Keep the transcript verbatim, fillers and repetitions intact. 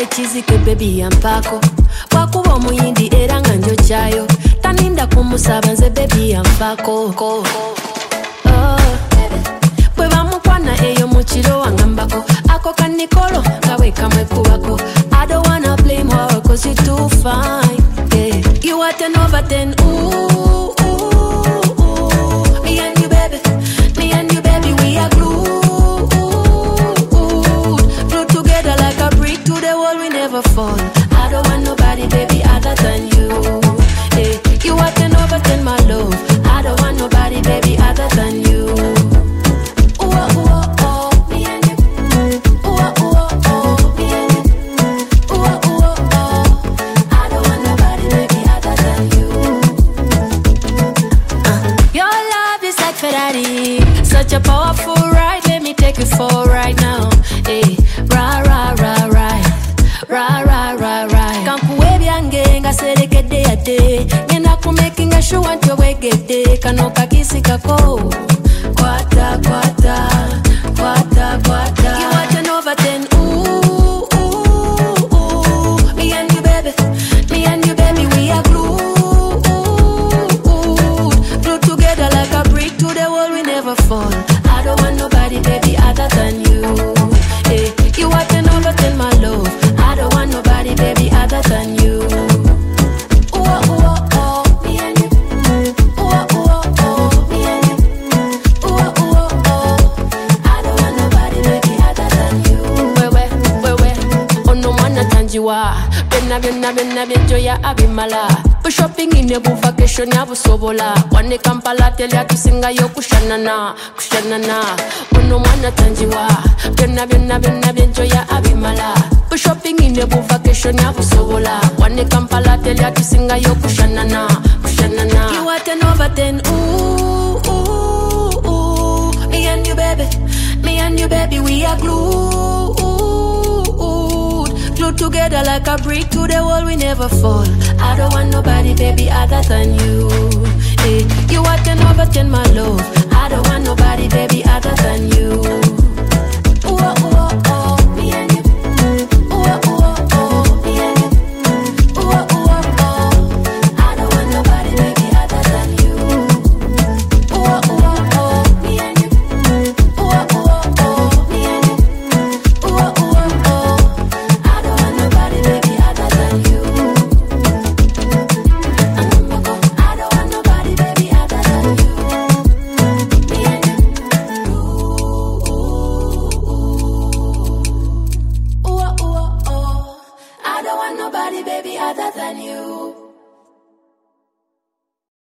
chizike baby yampako Wakuwa omuyindi era nga njochayo Taninda kumusaba nze baby yampako oh. Bwe bamukwana eyo mukiro wangambako Ako kanikolo kawe kamwe kubako I don't wanna blame her cause you too fine yeah. You are ten over ten ooh, ooh, ooh. Me and you baby Me and you baby we are glued Glued together like a brick to the wall we never fall I don't want nobody baby other than you yeah. You are ten over ten my love I don't want nobody baby other than you Such a powerful ride, let me take you for right now. Hey, ra ra ra ra, ra ra ra ra. Kankuwe byange nga serekede yate, ngenda kumakinga sure wantu wegede, kano kakisi kako. Kwata kwata, kwata kwata. You are ten over ten, ooh ooh ooh. Me and you baby, me and you baby we are glued, glued together like a brick to the wall we never fall. I don't want nobody, baby, other than you. Hey, you are ten over ten, my love. I don't want nobody, baby, other than you. Ooh, ooh, oh, me and you. Ooh, ooh, oh, me and you. Ooh, ooh, oh, I don't want nobody, baby, other than you. Wewe, wewe, ono mwana tanjiwa. Bena, bena, bena, benjoya abimala. Shopping in a vacation ya busobola Wane Kampala telia tusinga yo kushanana Kushanana Ono mwana tanjiwa Bena bena bena benjo ya abimala Shopping in a vacation ya busobola Wane Kampala telia tusinga yo kushanana Kushanana You are ten over ten ooh ooh ooh Me and you baby Me and you baby we are glued Glued together like a brick to the wall we never fall I don't want nobody baby other than you hey, you are ten over ten my love I don't want nobody baby other than you ooh, ooh, oh, me and you ooh, ooh, oh, me and you ooh, ooh, oh, I don't want nobody baby other than you ooh, ooh, oh, me and you ooh, ooh, oh, me and you ooh, ooh, oh, I don't want nobody baby other than you Nobody, baby, other than you.